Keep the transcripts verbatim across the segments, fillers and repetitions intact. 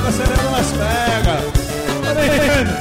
acelerando, mas pega. Tá entendendo?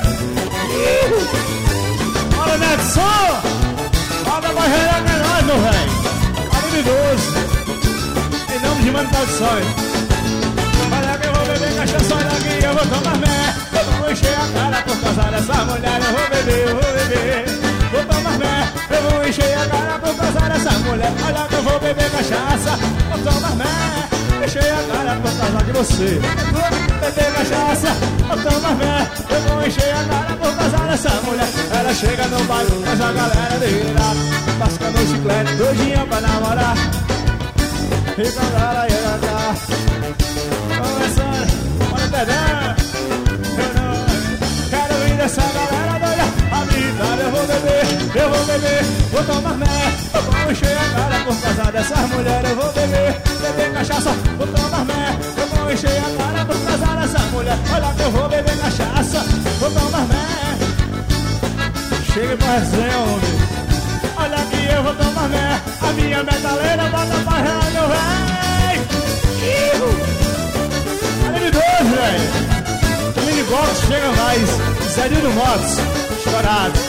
Bora, Netson! Roda pra gerar que é nóis, meu velho. Habilidoso. Em nome de Manifestações. Olha que eu vou beber cachaça, olha que eu vou tomar mé. Eu vou encher a cara por causa dessa mulher. Eu vou beber, eu vou beber. Vou tomar mé. Eu vou encher a cara por causa dessa mulher. Olha que eu vou beber cachaça. Vou tomar mé. Encher a cara por causa de você. Vou beber cachaça. Vou tomar mé. Eu vou encher a cara por causa dessa mulher. Ela chega no bairro, faz a galera virar. Mascando chiclete, doidinha pra namorar. E quando ela ia cantar, começando, olha o pedão. Eu não quero vir dessa galera doida. A vida eu vou beber, eu vou beber. Vou tomar mé, eu vou encher a cara por causa dessas mulheres. Eu vou beber, beber cachaça. Vou tomar mé, eu vou encher a cara por causa dessa mulher. Olha que eu vou beber cachaça. Vou tomar mé. Chega pra resenha, homem. Olha que eu vou tomar mé. A minha metaleira bota pra raiar, meu véi. Habilidoso, velho. O minibox chega mais. Zerinho do Motos, estourado.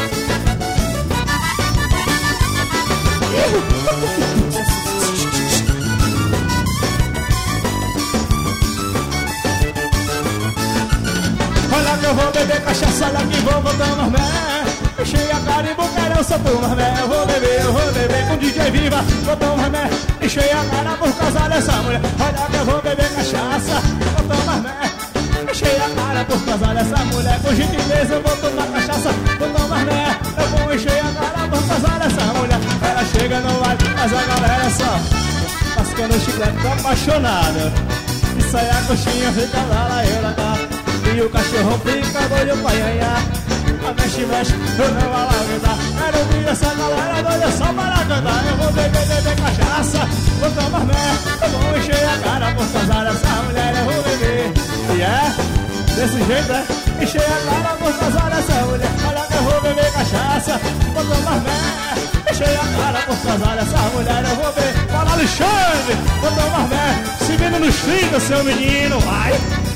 Olha que eu vou beber cachaça, olha que vou, vou tomar mé. Enchei a cara e bocarão, só tomar mé. Eu vou beber, eu vou beber com D J Viva. Vou tomar mé, enchei a cara por causa dessa mulher. Olha que eu vou beber cachaça, vou tomar mé. Enchei a cara por causa dessa mulher. Com gentileza eu vou tomar cachaça, vou tomar mé. Eu vou encher a cara por causa dessa mulher. Ela chega no baile, mas a galera só mascando o chiclete, tô apaixonado. E sai a coxinha, fica lá, lá, eu lá, tá. E o cachorro fica doido pra ianhar. A mexe, mexe, eu não vou lá. Quero ouvir essa galera doida só para cantar. Eu vou beber, beber cachaça, vou tomar mé. Eu vou encher a cara por causa dessa mulher. Eu vou beber, e é desse jeito, é. Encher a cara por causa dessa mulher. Olha que eu vou beber cachaça, vou tomar mé. Encher a cara por causa dessa mulher. Eu vou beber, fala Alexandre, vou tomar mé. Se vendo nos trinta, seu menino, vai.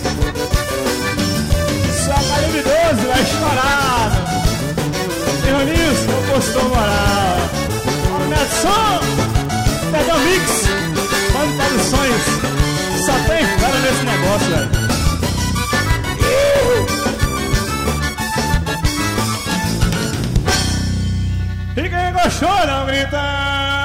Só calibre doze, é estourado. E Roninhos, não postou moral. Olha o Netson, Pedro Mix, Mano para os sonhos. Só tem cara nesse negócio, velho. E quem gostou, não grita.